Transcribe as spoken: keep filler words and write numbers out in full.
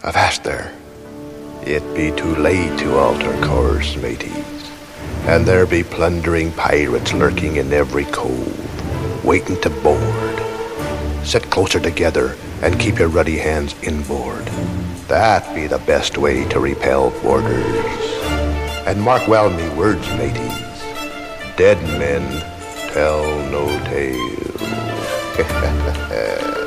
Avast there. It be too late to alter course, mateys, and there be plundering pirates lurking in every cove, waiting to board. Sit closer together and keep your ruddy hands inboard. That be the best way to repel boarders. And mark well me words, mateys, dead men tell no tales.